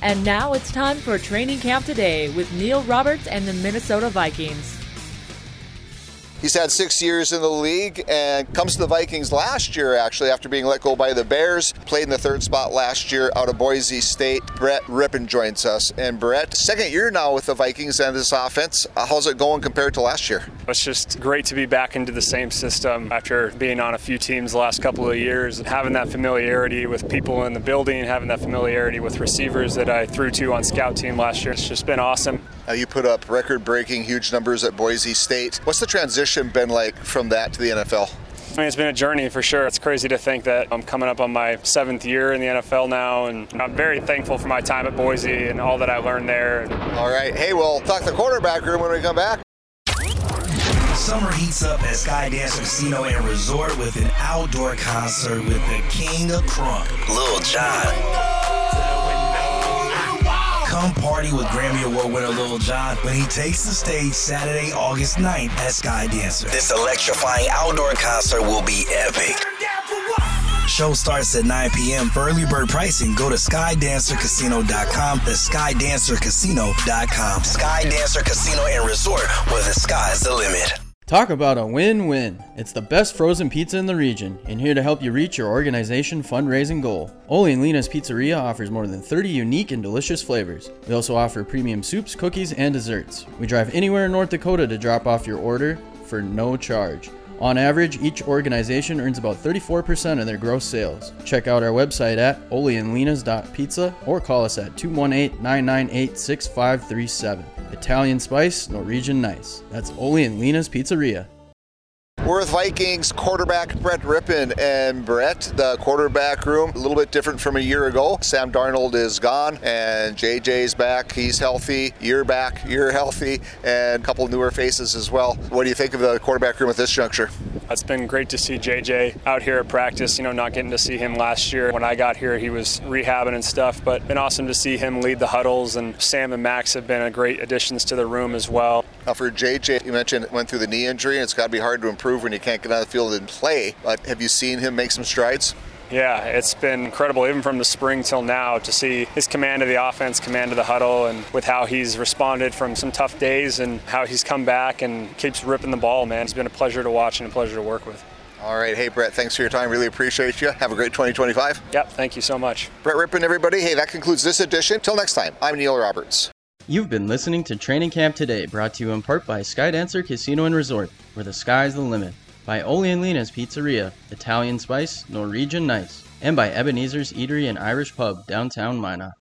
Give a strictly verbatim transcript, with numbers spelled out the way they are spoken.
And now it's time for Training Camp Today with Neil Roberts and the Minnesota Vikings. He's had six years in the league and comes to the Vikings last year, actually, after being let go by the Bears. Played in the third spot last year out of Boise State. Brett Rypien joins us. And Brett, second year now with the Vikings and this offense. How's it going compared to last year? It's just great to be back into the same system after being on a few teams the last couple of years. Having that familiarity with people in the building, having that familiarity with receivers that I threw to on scout team last year. It's just been awesome. Now you put up record-breaking huge numbers at Boise State. What's the transition been like from that to the N F L? I mean, it's been a journey for sure. It's crazy to think that I'm coming up on my seventh year in the N F L now, and I'm very thankful for my time at Boise and all that I learned there. All right. Hey, we'll talk the quarterback room when we come back. Summer heats up at Sky Dancer Casino and Resort with an outdoor concert with the king of crunk, Lil Jon. Come party with Grammy Award winner Lil Jon when he takes the stage Saturday, August ninth at Sky Dancer. This electrifying outdoor concert will be epic. Show starts at nine p.m. For early bird pricing, go to sky dancer casino dot com. That's sky dancer casino dot com. Sky Dancer Casino and Resort, where the sky's the limit. Talk about a win-win. It's the best frozen pizza in the region, and here to help you reach your organization fundraising goal. Ole and Lena's Pizzeria offers more than thirty unique and delicious flavors. We also offer premium soups, cookies, and desserts. We drive anywhere in North Dakota to drop off your order for no charge. On average, each organization earns about thirty-four percent of their gross sales. Check out our website at ole and lenas dot pizza or call us at two one eight, nine nine eight, six five three seven. Italian spice, Norwegian nice. That's Ole and Lena's Pizzeria. We're with Vikings quarterback Brett Rypien. And Brett, the quarterback room, a little bit different from a year ago. Sam Darnold is gone and J J's back. He's healthy. You're back. You're healthy. And a couple newer faces as well. What do you think of the quarterback room at this juncture? It's been great to see J J out here at practice, you know, not getting to see him last year. When I got here, he was rehabbing and stuff, but been awesome to see him lead the huddles, and Sam and Max have been a great additions to the room as well. Now for J J, you mentioned went through the knee injury, and it's got to be hard to improve when you can't get on the field and play, but have you seen him make some strides? Yeah, it's been incredible, even from the spring till now, to see his command of the offense, command of the huddle, and with how he's responded from some tough days and how he's come back and keeps ripping the ball, man. It's been a pleasure to watch and a pleasure to work with. All right. Hey, Brett, thanks for your time. Really appreciate you. Have a great twenty twenty-five. Yep, thank you so much. Brett Rypien, everybody. Hey, that concludes this edition. Till next time, I'm Neil Roberts. You've been listening to Training Camp Today, brought to you in part by Sky Dancer Casino and Resort, where the sky's the limit. By Ole and Lena's Pizzeria, Italian spice, Norwegian nice. And by Ebenezer's Eatery and Irish Pub, downtown Minot.